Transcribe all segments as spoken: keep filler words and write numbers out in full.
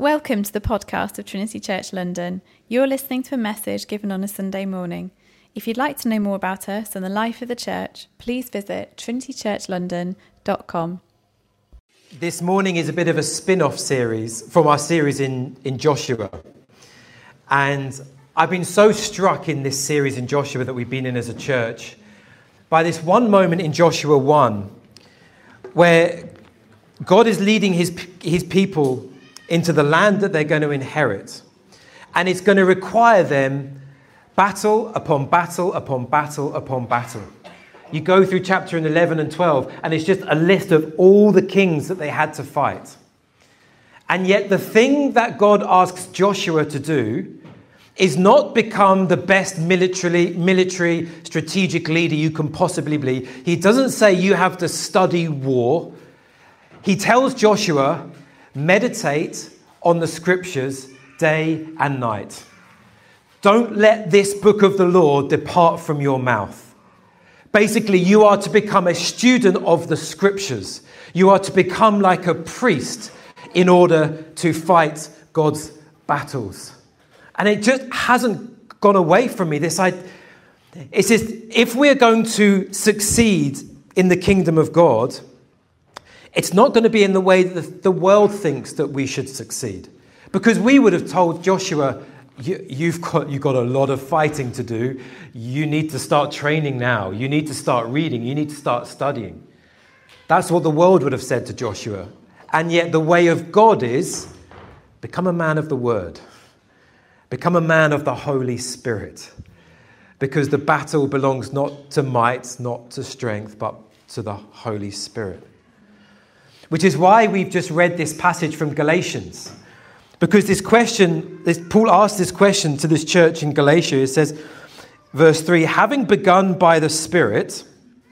Welcome to the podcast of Trinity Church London. You're listening to a message given on a Sunday morning. If you'd like to know more about us and the life of the church, please visit trinity church london dot com. This morning is a bit of a spin-off series from our series in, in Joshua. And I've been so struck in this series in Joshua that we've been in as a church by this one moment in Joshua one where God is leading his, his people into the land that they're going to inherit. And it's going to require them battle upon battle upon battle upon battle. You go through chapter eleven and twelve, and it's just a list of all the kings that they had to fight. And yet the thing that God asks Joshua to do is not become the best military, military strategic leader you can possibly be. He doesn't say you have to study war. He tells Joshua, meditate on the scriptures day and night. Don't let this book of the law depart from your mouth. Basically, you are to become a student of the scriptures. You are to become like a priest in order to fight God's battles. And it just hasn't gone away from me. This I, it's just, if we're going to succeed in the kingdom of God, it's not going to be in the way that the world thinks that we should succeed. Because we would have told Joshua, you, you've got, you've got a lot of fighting to do. You need to start training now. You need to start reading. You need to start studying. That's what the world would have said to Joshua. And yet the way of God is, become a man of the word. Become a man of the Holy Spirit. Because the battle belongs not to might, not to strength, but to the Holy Spirit. Which is why we've just read this passage from Galatians. Because this question, this, Paul asked this question to this church in Galatia. It says, verse three, having begun by the Spirit,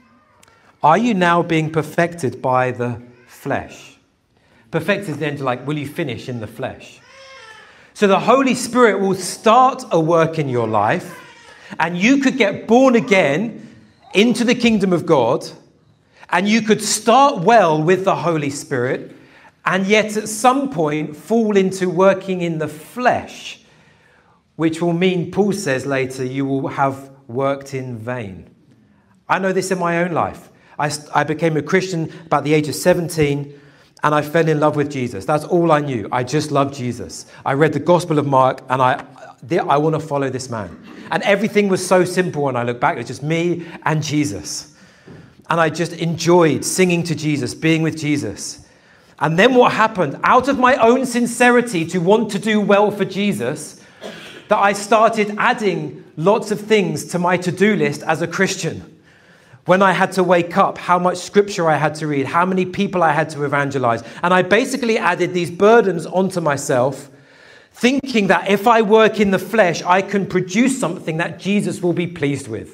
are you now being perfected by the flesh? Perfected then to like, will you finish in the flesh? So the Holy Spirit will start a work in your life, and you could get born again into the kingdom of God. And you could start well with the Holy Spirit, and yet at some point fall into working in the flesh, which will mean, Paul says later, you will have worked in vain. I know this in my own life. I, I became a Christian about the age of seventeen, and I fell in love with Jesus. That's all I knew. I just loved Jesus. I read the Gospel of Mark, and I, I want to follow this man. And everything was so simple when I look back. It was just me and Jesus. And I just enjoyed singing to Jesus, being with Jesus. And then what happened? Out of my own sincerity to want to do well for Jesus, that I started adding lots of things to my to-do list as a Christian. When I had to wake up, how much scripture I had to read, how many people I had to evangelize. And I basically added these burdens onto myself, thinking that if I work in the flesh, I can produce something that Jesus will be pleased with.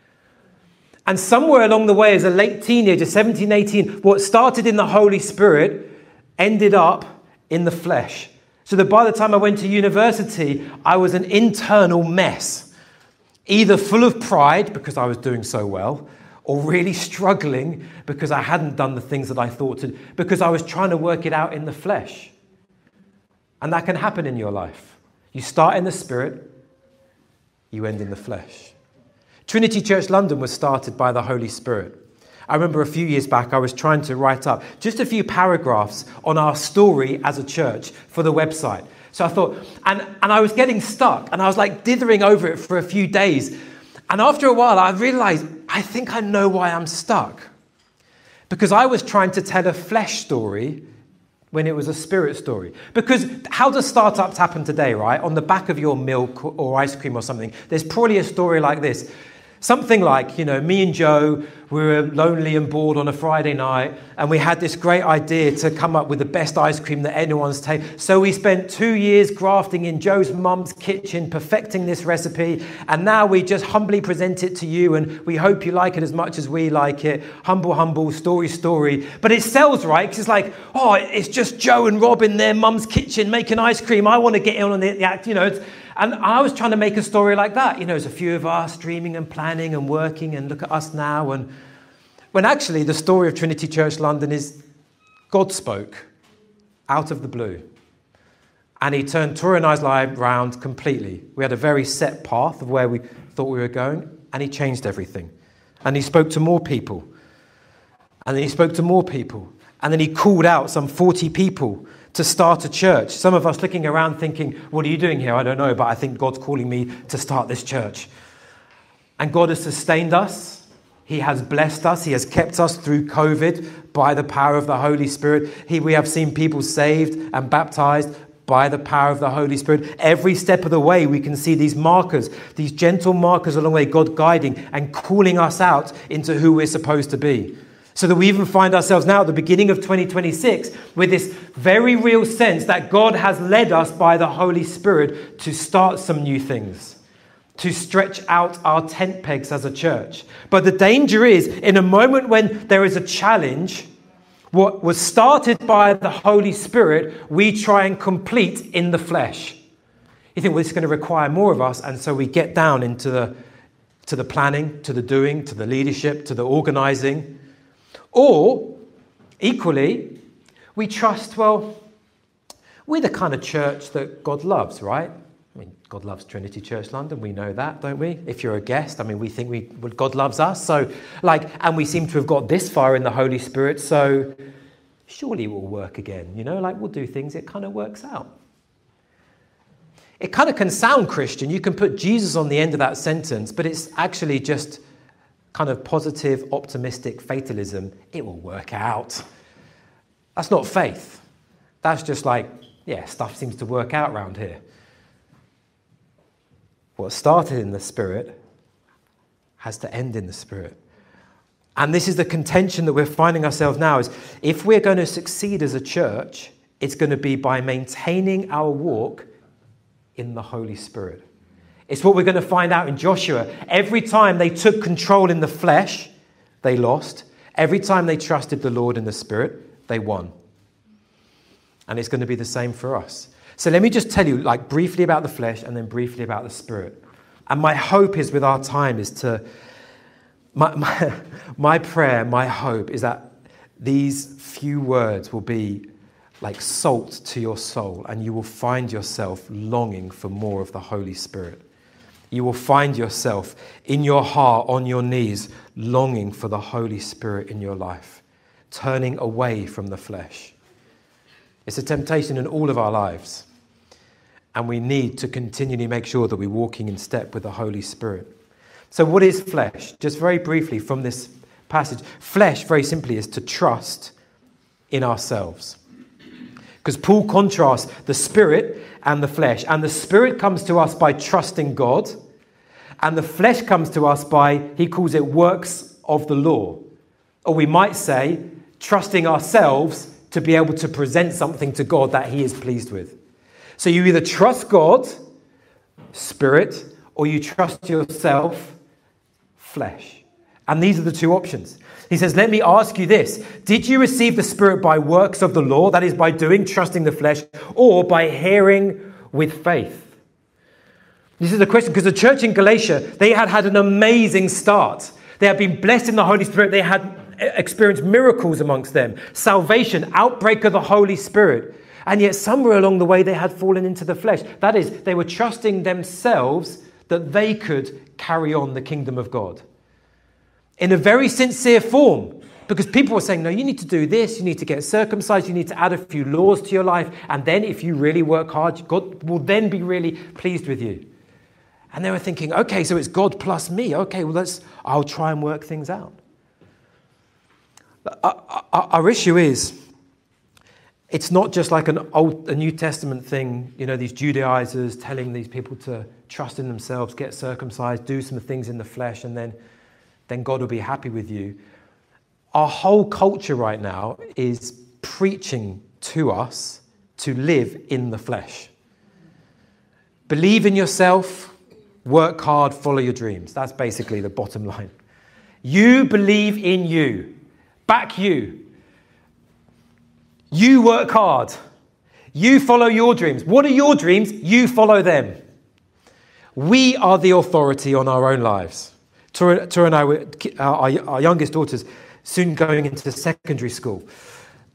And somewhere along the way, as a late teenager, seventeen, eighteen, what started in the Holy Spirit ended up in the flesh. So that by the time I went to university, I was an internal mess. Either full of pride because I was doing so well, or really struggling because I hadn't done the things that I thought to, because I was trying to work it out in the flesh. And that can happen in your life. You start in the Spirit, you end in the flesh. Trinity Church London was started by the Holy Spirit. I remember a few years back, I was trying to write up just a few paragraphs on our story as a church for the website. So I thought, and, and I was getting stuck, and I was like dithering over it for a few days. And after a while, I realized, I think I know why I'm stuck. Because I was trying to tell a flesh story when it was a spirit story. Because how do startups happen today, right? On the back of your milk or ice cream or something, there's probably a story like this. Something like, you know, me and Joe, we were lonely and bored on a Friday night, and we had this great idea to come up with the best ice cream that anyone's tasted. So we spent two years grafting in Joe's mum's kitchen, perfecting this recipe, and now we just humbly present it to you, and we hope you like it as much as we like it. Humble, humble, story, story. But it sells, right? Because it's like, oh, it's just Joe and Rob in their mum's kitchen making ice cream. I want to get in on the act, you know. It's, And I was trying to make a story like that. You know, there's a few of us dreaming and planning and working, and look at us now. And when actually the story of Trinity Church London is God spoke out of the blue. And he turned Tori and I's life around completely. We had a very set path of where we thought we were going, and he changed everything. And he spoke to more people. And then he spoke to more people. And then he called out some forty people to start a church. Some of us looking around thinking, what are you doing here? I don't know, but I think God's calling me to start this church. And God has sustained us. He has blessed us. He has kept us through COVID by the power of the Holy Spirit. He, we have seen people saved and baptized by the power of the Holy Spirit. Every step of the way, we can see these markers, these gentle markers along the way, God guiding and calling us out into who we're supposed to be. So that we even find ourselves now at the beginning of twenty twenty-six with this very real sense that God has led us by the Holy Spirit to start some new things, to stretch out our tent pegs as a church. But the danger is, in a moment when there is a challenge, what was started by the Holy Spirit, we try and complete in the flesh. You think, well, this is going to require more of us, and so we get down into the, to the planning, to the doing, to the leadership, to the organizing. Or, equally, we trust, well, we're the kind of church that God loves, right? I mean, God loves Trinity Church London. We know that, don't we? If you're a guest, I mean, we think we well, God loves us. So, like, and we seem to have got this far in the Holy Spirit. So, surely it will work again. You know, like we'll do things. It kind of works out. It kind of can sound Christian. You can put Jesus on the end of that sentence, but it's actually just kind of positive, optimistic fatalism. It will work out. That's not faith. That's just like, yeah, stuff seems to work out around here. What started in the Spirit has to end in the Spirit. And this is the contention that we're finding ourselves now, is if we're going to succeed as a church, it's going to be by maintaining our walk in the Holy Spirit. It's what we're going to find out in Joshua. Every time they took control in the flesh, they lost. Every time they trusted the Lord in the Spirit, they won. And it's going to be the same for us. So let me just tell you, like, briefly about the flesh and then briefly about the Spirit. And my hope is with our time is to, my, my, my prayer, my hope is that these few words will be like salt to your soul, and you will find yourself longing for more of the Holy Spirit. You will find yourself in your heart, on your knees, longing for the Holy Spirit in your life, turning away from the flesh. It's a temptation in all of our lives. And we need to continually make sure that we're walking in step with the Holy Spirit. So what is flesh? Just very briefly from this passage. Flesh, very simply, is to trust in ourselves. Because Paul contrasts the Spirit and the flesh. And the Spirit comes to us by trusting God. And the flesh comes to us by, he calls it works of the law. Or we might say, trusting ourselves to be able to present something to God that he is pleased with. So you either trust God, Spirit, or you trust yourself, flesh. And these are the two options. He says, let me ask you this. Did you receive the Spirit by works of the law, that is by doing, trusting the flesh, or by hearing with faith? This is the question, because the church in Galatia, they had had an amazing start. They had been blessed in the Holy Spirit. They had experienced miracles amongst them. Salvation, outbreak of the Holy Spirit. And yet somewhere along the way, they had fallen into the flesh. That is, they were trusting themselves that they could carry on the kingdom of God. In a very sincere form. Because people were saying, no, you need to do this. You need to get circumcised. You need to add a few laws to your life. And then if you really work hard, God will then be really pleased with you. And they were thinking, okay, so it's God plus me. Okay, well, let's, I'll try and work things out. Our, our, our issue is, it's not just like an old, a New Testament thing, you know, these Judaizers telling these people to trust in themselves, get circumcised, do some things in the flesh, and then, then God will be happy with you. Our whole culture right now is preaching to us to live in the flesh. Believe in yourself, work hard, follow your dreams. That's basically the bottom line. You believe in you. Back you. You work hard. You follow your dreams. What are your dreams? You follow them. We are the authority on our own lives. Tora, Tora and I, were, our, our youngest daughter's soon going into secondary school.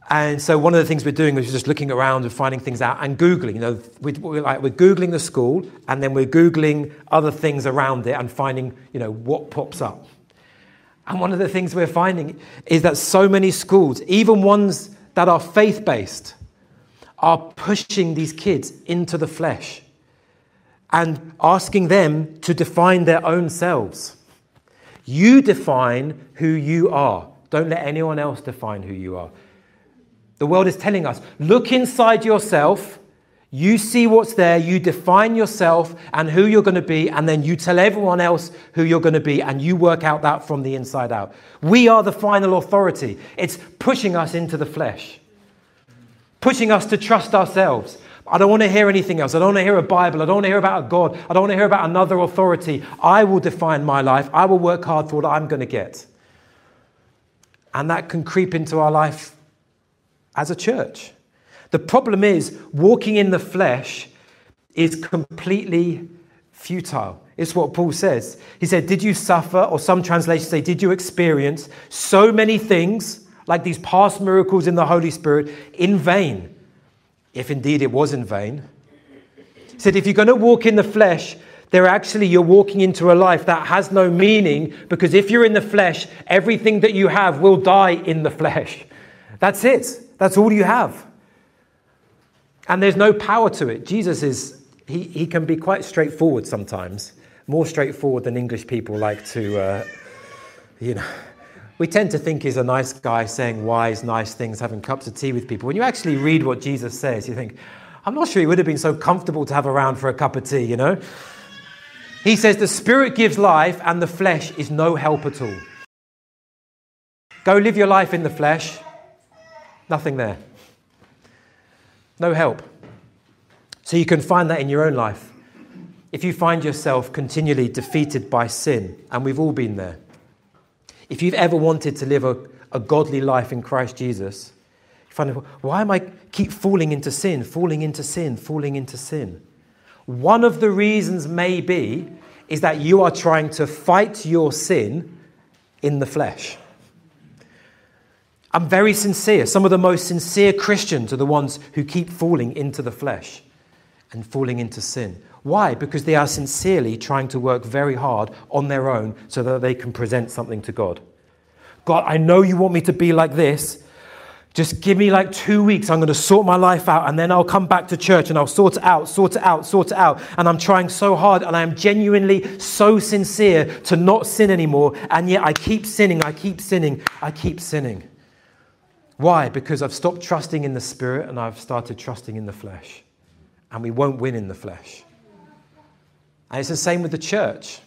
And so one of the things we're doing is just looking around and finding things out and Googling. You know, we, we're, like, we're Googling the school and then we're Googling other things around it and finding, you know, what pops up. And one of the things we're finding is that so many schools, even ones that are faith-based, are pushing these kids into the flesh and asking them to define their own selves. You define who you are. Don't let anyone else define who you are. The world is telling us, look inside yourself, you see what's there, you define yourself and who you're going to be, and then you tell everyone else who you're going to be, and you work out that from the inside out. We are the final authority. It's pushing us into the flesh, pushing us to trust ourselves. I don't want to hear anything else. I don't want to hear a Bible. I don't want to hear about a God. I don't want to hear about another authority. I will define my life. I will work hard for what I'm going to get. And that can creep into our life as a church. The problem is, walking in the flesh is completely futile. It's what Paul says. He said, did you suffer, or some translations say, did you experience so many things, like these past miracles in the Holy Spirit, in vain? If indeed it was in vain. He said, if you're going to walk in the flesh, they're actually, you're walking into a life that has no meaning, because if you're in the flesh, everything that you have will die in the flesh. That's it. That's all you have. And there's no power to it. Jesus is, he, he can be quite straightforward sometimes, more straightforward than English people like to, uh, you know. We tend to think he's a nice guy saying wise, nice things, having cups of tea with people. When you actually read what Jesus says, you think, I'm not sure he would have been so comfortable to have around for a cup of tea, you know. He says the Spirit gives life and the flesh is no help at all. Go live your life in the flesh. Nothing there. No help. So you can find that in your own life. If you find yourself continually defeated by sin, and we've all been there. If you've ever wanted to live a, a godly life in Christ Jesus, you find, why am I keep falling into sin, falling into sin, falling into sin? One of the reasons may be is that you are trying to fight your sin in the flesh. I'm very sincere. Some of the most sincere Christians are the ones who keep falling into the flesh and falling into sin. Why? Because they are sincerely trying to work very hard on their own so that they can present something to God. God, I know you want me to be like this. Just give me like two weeks. I'm going to sort my life out, and then I'll come back to church and I'll sort it out, sort it out, sort it out. And I'm trying so hard, and I am genuinely so sincere to not sin anymore. And yet I keep sinning, I keep sinning, I keep sinning. Why? Because I've stopped trusting in the Spirit and I've started trusting in the flesh. And we won't win in the flesh. And it's the same with the church.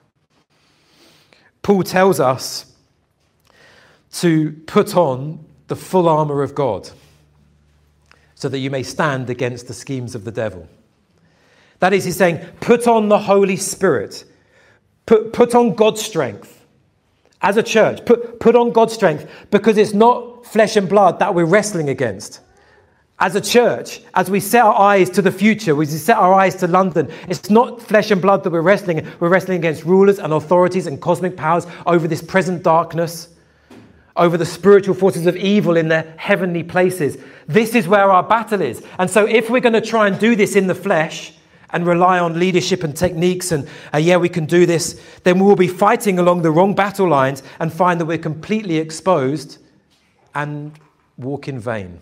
Paul tells us to put on the full armor of God so that you may stand against the schemes of the devil. That is, he's saying, put on the Holy Spirit. Put, put on God's strength. As a church, put, put on God's strength, because it's not flesh and blood that we're wrestling against. As a church, as we set our eyes to the future, we set our eyes to London, it's not flesh and blood that we're wrestling. We're wrestling against rulers and authorities and cosmic powers over this present darkness, over the spiritual forces of evil in their heavenly places. This is where our battle is. And so if we're going to try and do this in the flesh and rely on leadership and techniques and, uh, yeah, we can do this, then we will be fighting along the wrong battle lines and find that we're completely exposed and walk in vain.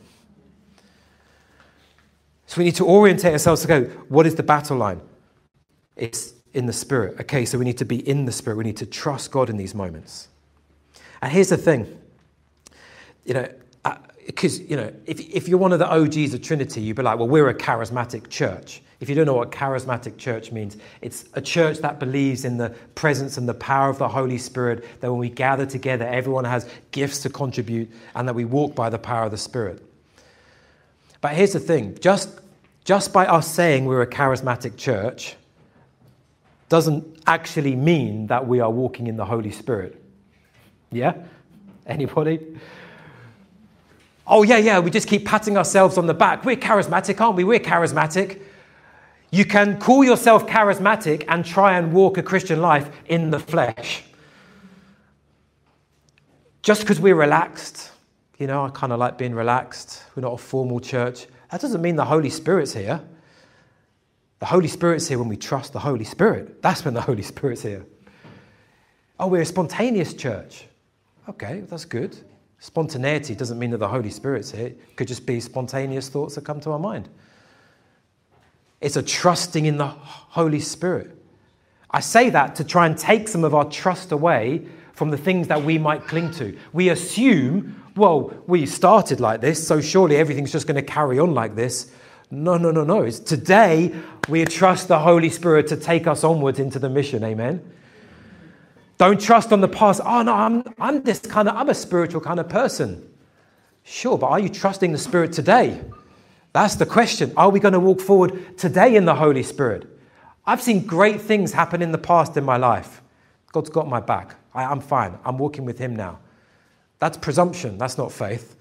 So we need to orientate ourselves to go, what is the battle line? It's in the Spirit. Okay, so we need to be in the Spirit. We need to trust God in these moments. And here's the thing. You know, because, uh, you know, if, if you're one of the O Gs of Trinity, you'd be like, well, we're a charismatic church. If you don't know what charismatic church means, it's a church that believes in the presence and the power of the Holy Spirit, that when we gather together, everyone has gifts to contribute and that we walk by the power of the Spirit. But here's the thing, just, just by us saying we're a charismatic church doesn't actually mean that we are walking in the Holy Spirit. Yeah? Anybody? Oh, yeah, yeah, we just keep patting ourselves on the back. We're charismatic, aren't we? We're charismatic. You can call yourself charismatic and try and walk a Christian life in the flesh. Just because we're relaxed, You know, I kind of like being relaxed. We're not a formal church. That doesn't mean the Holy Spirit's here. The Holy Spirit's here when we trust the Holy Spirit. That's when the Holy Spirit's here. Oh, we're a spontaneous church. Okay, that's good. Spontaneity doesn't mean that the Holy Spirit's here. It could just be spontaneous thoughts that come to our mind. It's a trusting in the Holy Spirit. I say that to try and take some of our trust away from the things that we might cling to. We assume, well, we started like this, so surely everything's just going to carry on like this. No, no, no, no. It's today we trust the Holy Spirit to take us onwards into the mission. Amen. Don't trust on the past. Oh no, I'm I'm this kind of I'm a spiritual kind of person. Sure, but are you trusting the Spirit today? That's the question. Are we going to walk forward today in the Holy Spirit? I've seen great things happen in the past in my life. God's got my back. I, I'm fine. I'm walking with him now. That's presumption. That's not faith.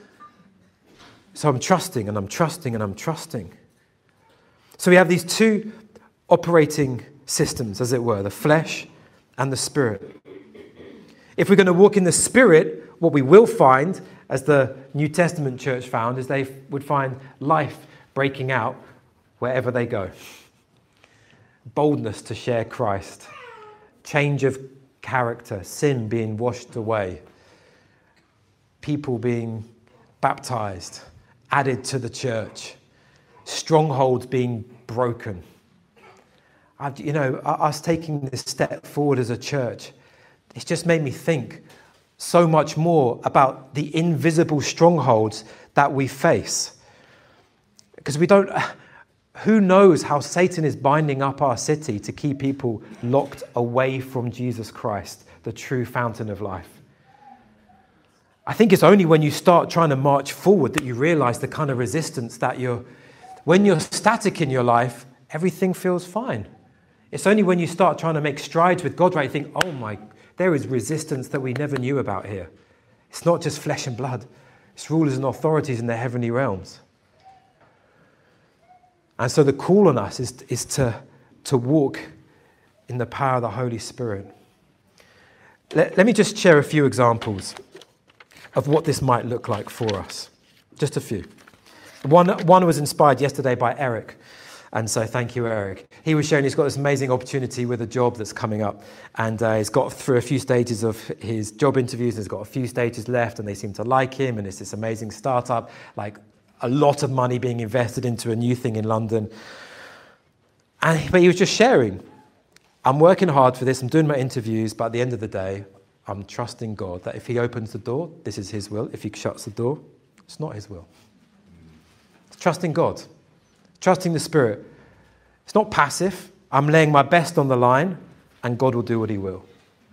So I'm trusting and I'm trusting and I'm trusting. So we have these two operating systems, as it were, the flesh and the Spirit. If we're going to walk in the Spirit, what we will find, as the New Testament church found, is they would find life breaking out wherever they go. Boldness to share Christ. Change of character. Sin being washed away. People being baptized. Added to the church. Strongholds being broken. I've, you know, us taking this step forward as a church, it's just made me think so much more about the invisible strongholds that we face. Because we don't, who knows how Satan is binding up our city to keep people locked away from Jesus Christ, the true fountain of life. I think it's only when you start trying to march forward that you realize the kind of resistance that you're, when you're static in your life, everything feels fine. It's only when you start trying to make strides with God, right, you think, oh my, there is resistance that we never knew about here. It's not just flesh and blood. It's rulers and authorities in the heavenly realms. And so the call on us is, is to, to walk in the power of the Holy Spirit. Let, let me just share a few examples of what this might look like for us. Just a few. One, one was inspired yesterday by Eric. And so thank you, Eric. He was sharing he's got this amazing opportunity with a job that's coming up. And uh, he's got through a few stages of his job interviews. He's got a few stages left and they seem to like him. And it's this amazing startup, like a lot of money being invested into a new thing in London. And But he was just sharing, I'm working hard for this. I'm doing my interviews. But at the end of the day, I'm trusting God that if he opens the door, this is his will. If he shuts the door, it's not his will. It's trusting God. Trusting the Spirit. It's not passive. I'm laying my best on the line and God will do what he will.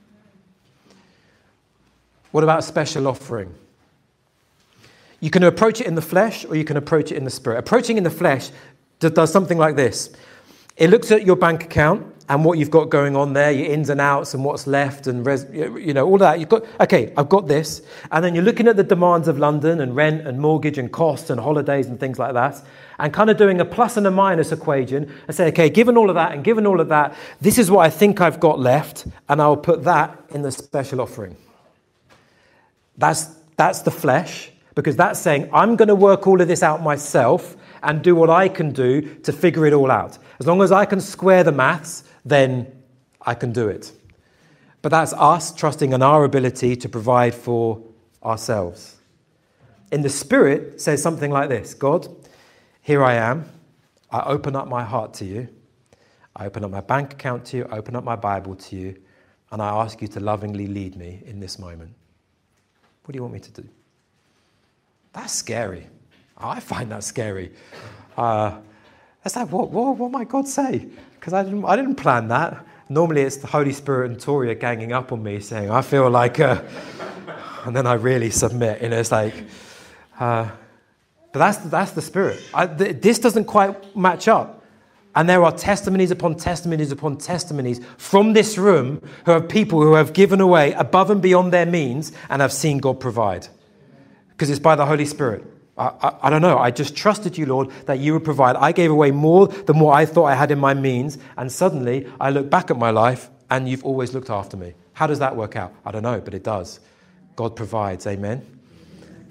What about special offering? You can approach it in the flesh or you can approach it in the Spirit. Approaching in the flesh does something like this. It looks at your bank account and what you've got going on there, your ins and outs and what's left and, res, you know, all that. You've got, okay, I've got this. And then you're looking at the demands of London and rent and mortgage and costs and holidays and things like that. And kind of doing a plus and a minus equation and say, okay, given all of that and given all of that, this is what I think I've got left. And I'll put that in the special offering. That's, that's the flesh, because that's saying I'm going to work all of this out myself and do what I can do to figure it all out. As long as I can square the maths, then I can do it. But that's us trusting in our ability to provide for ourselves. In the Spirit, it says something like this. God, here I am. I open up my heart to you. I open up my bank account to you. I open up my Bible to you. And I ask you to lovingly lead me in this moment. What do you want me to do? That's scary. I find that scary. Uh, that's like, what, what, what might God say? Because I didn't, I didn't plan that. Normally it's the Holy Spirit and Toria ganging up on me saying, I feel like, uh, and then I really submit. You know, it's like, uh, but that's, that's the Spirit. I, th- this doesn't quite match up. And there are testimonies upon testimonies upon testimonies from this room who have people who have given away above and beyond their means and have seen God provide. Because it's by the Holy Spirit. I, I, I don't know. I just trusted you, Lord, that you would provide. I gave away more than what I thought I had in my means. And suddenly I look back at my life and you've always looked after me. How does that work out? I don't know, but it does. God provides. Amen.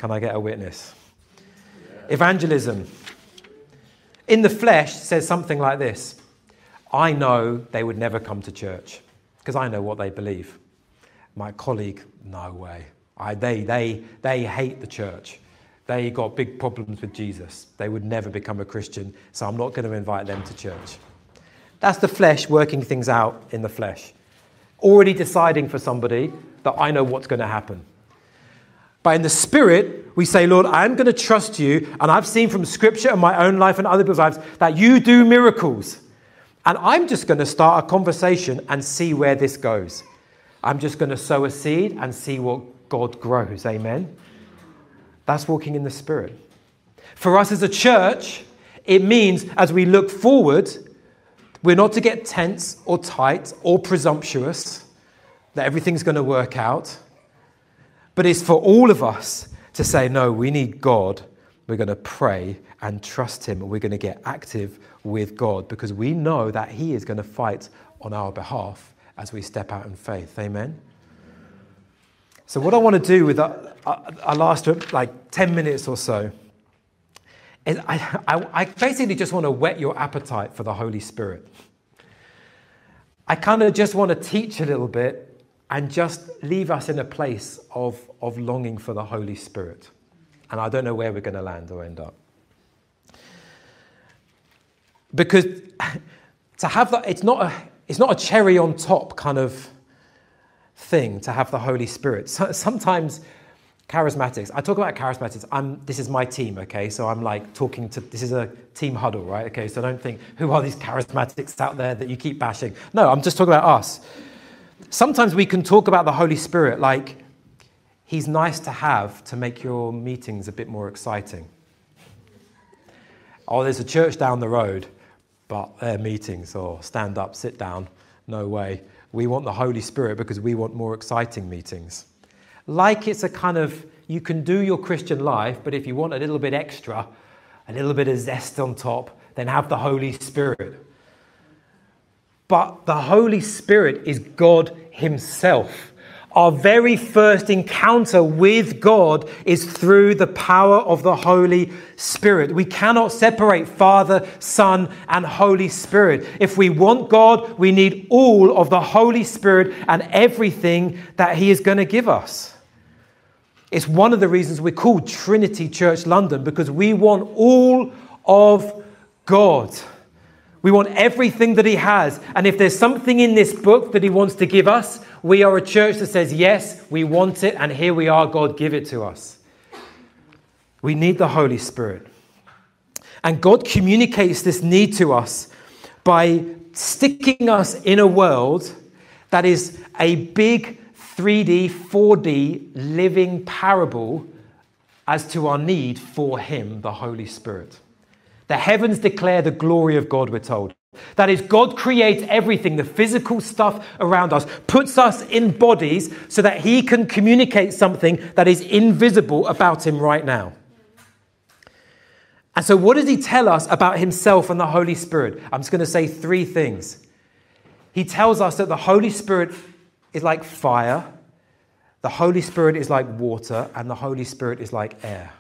Can I get a witness? Yeah. Evangelism. In the flesh says something like this. I know they would never come to church because I know what they believe. My colleague, no way. I, they, they, they hate the church. They got big problems with Jesus. They would never become a Christian, so I'm not going to invite them to church. That's the flesh working things out in the flesh. Already deciding for somebody that I know what's going to happen. But in the spirit, we say, Lord, I'm going to trust you, and I've seen from scripture and my own life and other people's lives that you do miracles. And I'm just going to start a conversation and see where this goes. I'm just going to sow a seed and see what God grows. Amen. That's walking in the Spirit. For us as a church, it means as we look forward, we're not to get tense or tight or presumptuous that everything's going to work out. But it's for all of us to say, no, we need God. We're going to pray and trust him, and we're going to get active with God because we know that he is going to fight on our behalf as we step out in faith. Amen. So what I want to do with our, our last like ten minutes or so is I, I, I basically just want to whet your appetite for the Holy Spirit. I kind of just want to teach a little bit and just leave us in a place of, of longing for the Holy Spirit. And I don't know where we're going to land or end up. Because to have that, it's not a, it's not a cherry on top kind of thing to have the Holy Spirit. So, sometimes charismatics, I talk about charismatics, I'm, this is my team, okay? So I'm like talking to, this is a team huddle, right? Okay, so don't think, who are these charismatics out there that you keep bashing? No, I'm just talking about us. Sometimes we can talk about the Holy Spirit like he's nice to have to make your meetings a bit more exciting. Oh, there's a church down the road, but their meetings, or stand up, sit down, no way. We want the Holy Spirit because we want more exciting meetings. Like it's a kind of, you can do your Christian life, but if you want a little bit extra, a little bit of zest on top, then have the Holy Spirit. But the Holy Spirit is God himself. Our very first encounter with God is through the power of the Holy Spirit. We cannot separate Father, Son, and Holy Spirit. If we want God, we need all of the Holy Spirit and everything that he is going to give us. It's one of the reasons we're called Trinity Church London, because we want all of God. We want everything that he has. And if there's something in this book that he wants to give us, we are a church that says, yes, we want it. And here we are, God, give it to us. We need the Holy Spirit. And God communicates this need to us by sticking us in a world that is a big three D, four D living parable as to our need for him, the Holy Spirit. The heavens declare the glory of God, we're told. That is, God creates everything, the physical stuff around us, puts us in bodies so that he can communicate something that is invisible about him right now. And so what does he tell us about himself and the Holy Spirit? I'm just going to say three things. He tells us that the Holy Spirit is like fire, the Holy Spirit is like water, and the Holy Spirit is like air.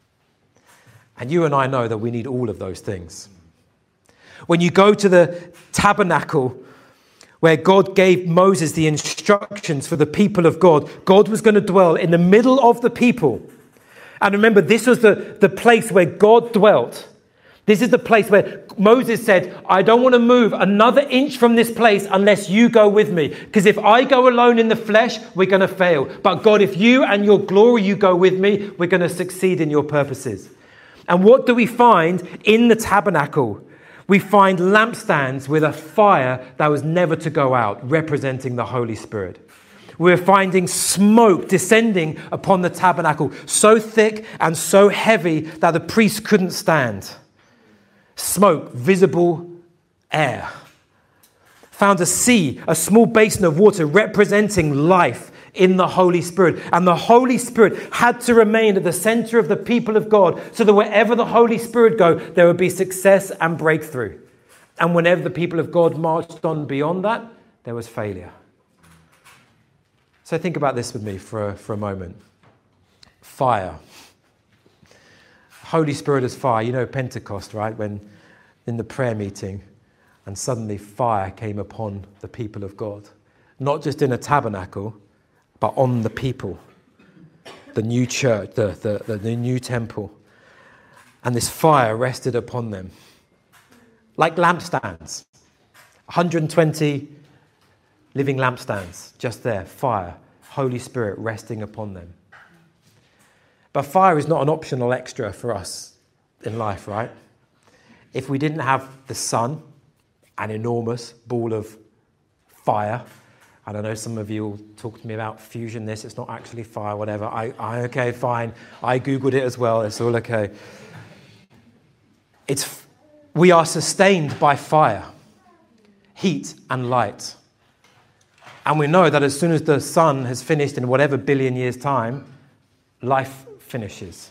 And you and I know that we need all of those things. When you go to the tabernacle where God gave Moses the instructions for the people of God, God was going to dwell in the middle of the people. And remember, this was the, the place where God dwelt. This is the place where Moses said, I don't want to move another inch from this place unless you go with me. Because if I go alone in the flesh, we're going to fail. But God, if you and your glory, you go with me, we're going to succeed in your purposes. And what do we find in the tabernacle? We find lampstands with a fire that was never to go out, representing the Holy Spirit. We're finding smoke descending upon the tabernacle, so thick and so heavy that the priests couldn't stand. Smoke, visible air. Found a sea, a small basin of water representing life in the Holy Spirit. And the Holy Spirit had to remain at the center of the people of God so that wherever the Holy Spirit go, there would be success and breakthrough. And whenever the people of God marched on beyond that, there was failure. So think about this with me for a, for a moment. Fire. Holy Spirit as fire. You know Pentecost, right? When in the prayer meeting, and suddenly fire came upon the people of God. Not just in a tabernacle, but on the people. The new church, the, the, the, the new temple. And this fire rested upon them. Like lampstands. one hundred twenty living lampstands, just there, fire, Holy Spirit resting upon them. But fire is not an optional extra for us in life, right? If we didn't have the sun, an enormous ball of fire, I don't know, some of you will talk to me about fusion this, it's not actually fire, whatever. I, I okay, fine. I Googled it as well, it's all okay. It's, we are sustained by fire, heat and light. And we know that as soon as the sun has finished in whatever billion years' time, life finishes.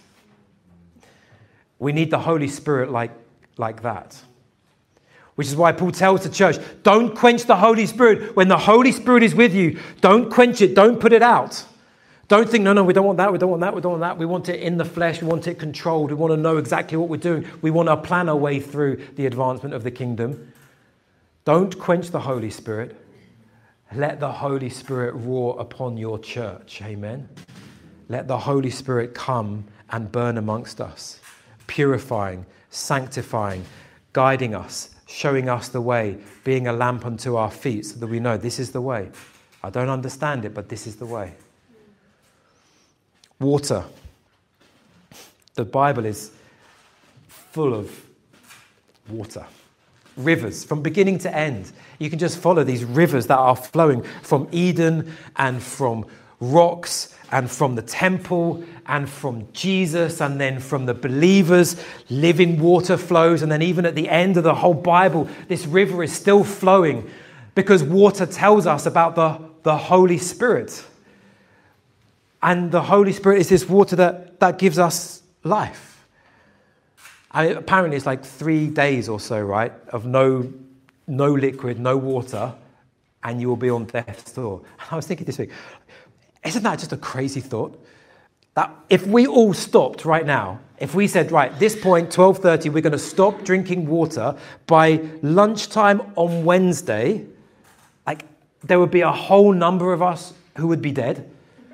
We need the Holy Spirit like, like that. Which is why Paul tells the church, don't quench the Holy Spirit. When the Holy Spirit is with you, don't quench it, don't put it out. Don't think, no, no, we don't want that, we don't want that, we don't want that. We want it in the flesh, we want it controlled, we want to know exactly what we're doing. We want to plan our way through the advancement of the kingdom. Don't quench the Holy Spirit. Let the Holy Spirit roar upon your church. Amen. Let the Holy Spirit come and burn amongst us, purifying, sanctifying, guiding us, showing us the way, being a lamp unto our feet so that we know this is the way. I don't understand it, but this is the way. Water. The Bible is full of water. Rivers from beginning to end. You can just follow these rivers that are flowing from Eden and from rocks and from the temple and from Jesus and then from the believers. Living water flows, and then even at the end of the whole Bible, this river is still flowing because water tells us about the, the Holy Spirit. And the Holy Spirit is this water that, that gives us life. I mean, apparently it's like three days or so, right, of no no liquid, no water, and you will be on death's door. And I was thinking this week, isn't that just a crazy thought? That if we all stopped right now, if we said, right, this point, twelve thirty, we're going to stop drinking water, by lunchtime on Wednesday, like there would be a whole number of us who would be dead.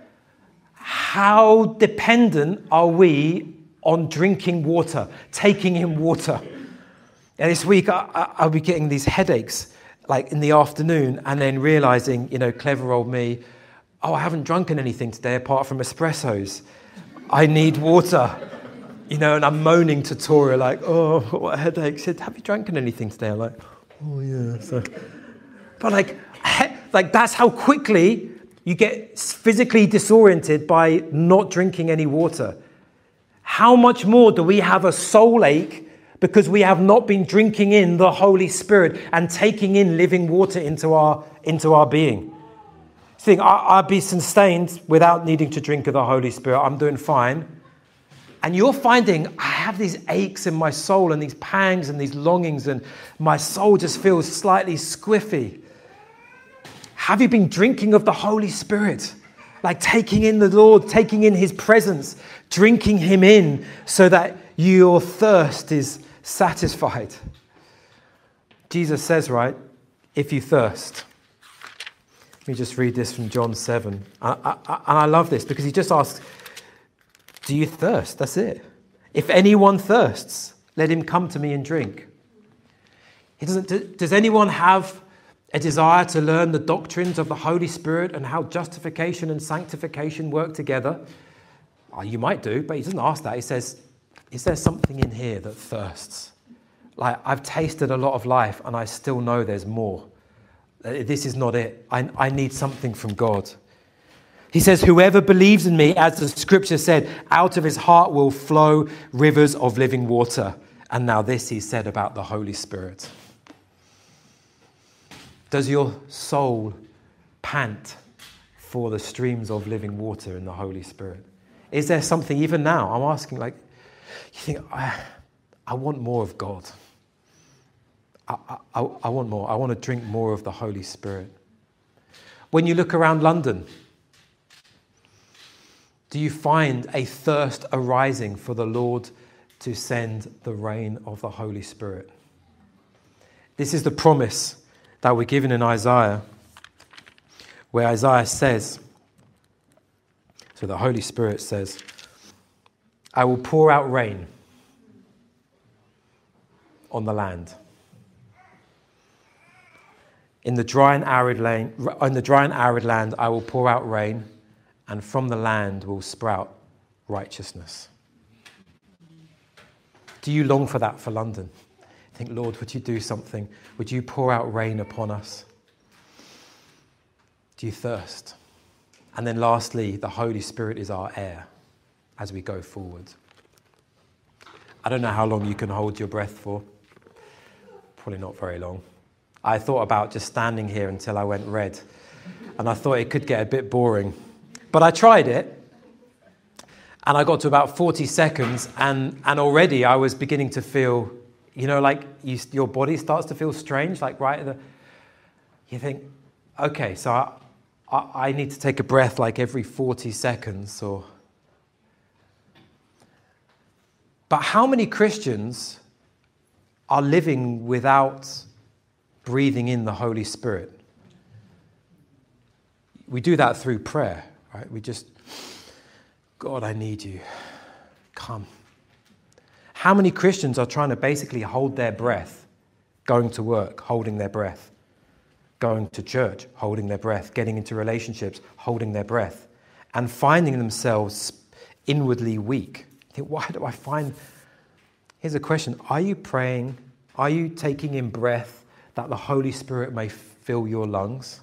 How dependent are we on drinking water, taking in water? And this week, I, I, I'll be getting these headaches, like in the afternoon, and then realizing, you know, clever old me, oh, I haven't drunken anything today apart from espressos. I need water, you know, and I'm moaning to Tora, like, oh, what a headache. She said, have you drunken anything today? I'm like, oh, yeah. So, but like, like that's how quickly you get physically disoriented by not drinking any water. How much more do we have a soul ache because we have not been drinking in the Holy Spirit and taking in living water into our into our being? Think, I'd be sustained without needing to drink of the Holy Spirit. I'm doing fine. And you're finding I have these aches in my soul and these pangs and these longings, and my soul just feels slightly squiffy. Have you been drinking of the Holy Spirit? Like taking in the Lord, taking in his presence, drinking him in so that your thirst is satisfied. Jesus says, right, if you thirst. Let me just read this from John seven. I, I, and I love this because he just asks, do you thirst? That's it. If anyone thirsts, let him come to me and drink. He doesn't, does anyone have a desire to learn the doctrines of the Holy Spirit and how justification and sanctification work together? Oh, you might do, but he doesn't ask that. He says, is there something in here that thirsts? Like, I've tasted a lot of life and I still know there's more. This is not it. I, I need something from God. He says, whoever believes in me, as the scripture said, out of his heart will flow rivers of living water. And now this he said about the Holy Spirit. Does your soul pant for the streams of living water in the Holy Spirit? Is there something, even now, I'm asking, like, you think, I, I want more of God. I, I, I want more. I want to drink more of the Holy Spirit. When you look around London, do you find a thirst arising for the Lord to send the rain of the Holy Spirit. This is the promise that we're given in Isaiah, where Isaiah says, so the Holy Spirit says, I will pour out rain on the land. In the dry and arid land, in the dry and arid land, I will pour out rain, and from the land will sprout righteousness. Do you long for that for London? Think, Lord, would you do something? Would you pour out rain upon us? Do you thirst? And then lastly, the Holy Spirit is our air as we go forward. I don't know how long you can hold your breath for. Probably not very long. I thought about just standing here until I went red, and I thought it could get a bit boring. But I tried it, and I got to about forty seconds, and, and already I was beginning to feel, you know, like you, your body starts to feel strange, like right at the... You think, okay, so I, I, I need to take a breath like every forty seconds, or... But how many Christians are living without breathing in the Holy Spirit? We do that through prayer, right? We just, God, I need you. Come. How many Christians are trying to basically hold their breath, going to work, holding their breath, going to church, holding their breath, getting into relationships, holding their breath, and finding themselves inwardly weak? You think, why do I find... Here's a question. Are you praying? Are you taking in breath that the Holy Spirit may fill your lungs?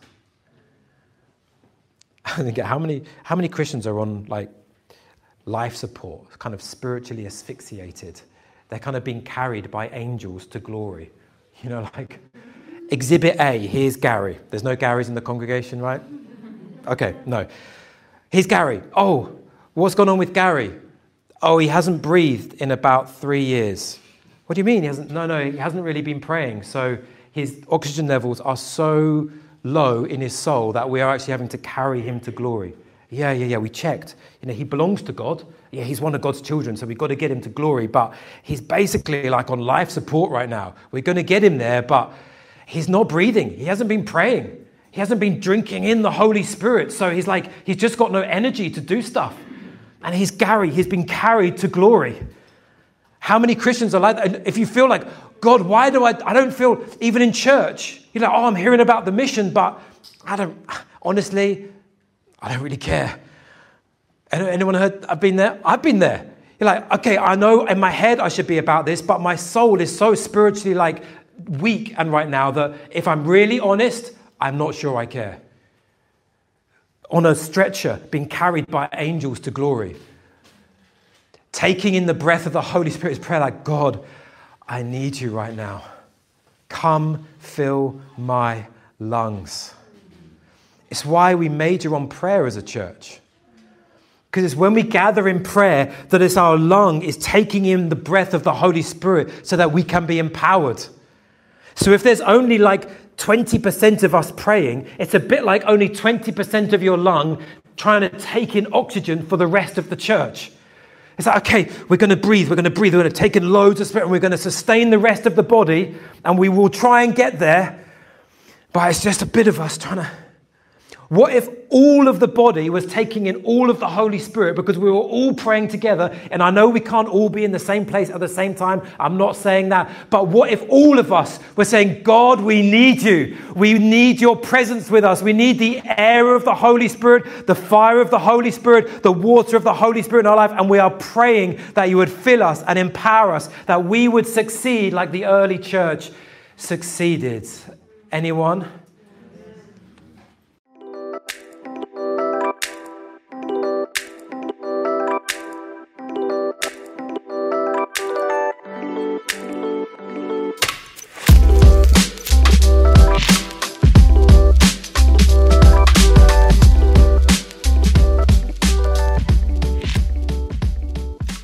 I think, how many how many Christians are on like life support, kind of spiritually asphyxiated? They're kind of being carried by angels to glory. You know, like Exhibit A, here's Gary. There's no Garys in the congregation, right? Okay, no. Here's Gary. Oh, what's gone on with Gary? Oh, he hasn't breathed in about three years. What do you mean? He hasn't? No, no, he hasn't really been praying. So his oxygen levels are so low in his soul that we are actually having to carry him to glory. Yeah, yeah, yeah, we checked. You know, he belongs to God. Yeah, he's one of God's children, so we've got to get him to glory. But he's basically like on life support right now. We're going to get him there, but he's not breathing. He hasn't been praying. He hasn't been drinking in the Holy Spirit. So he's like, he's just got no energy to do stuff. And he's Gary, he's been carried to glory. How many Christians are like that? If you feel like, God, why do I, I don't feel, even in church, you're like, oh, I'm hearing about the mission, but I don't, honestly, I don't really care. Anyone heard, I've been there? I've been there. You're like, okay, I know in my head I should be about this, but my soul is so spiritually like weak and right now that if I'm really honest, I'm not sure I care. On a stretcher, being carried by angels to glory. Taking in the breath of the Holy Spirit's prayer like, God, I need you right now. Come fill my lungs. It's why we major on prayer as a church. Because it's when we gather in prayer that it's our lung is taking in the breath of the Holy Spirit so that we can be empowered. So if there's only like twenty percent of us praying, it's a bit like only twenty percent of your lung trying to take in oxygen for the rest of the church. It's like, okay, we're going to breathe, we're going to breathe, we're going to take in loads of spirit, and we're going to sustain the rest of the body, and we will try and get there, but it's just a bit of us trying to... What if all of the body was taking in all of the Holy Spirit because we were all praying together? And I know we can't all be in the same place at the same time. I'm not saying that. But what if all of us were saying, God, we need you. We need your presence with us. We need the air of the Holy Spirit, the fire of the Holy Spirit, the water of the Holy Spirit in our life. And we are praying that you would fill us and empower us, that we would succeed like the early church succeeded. Anyone?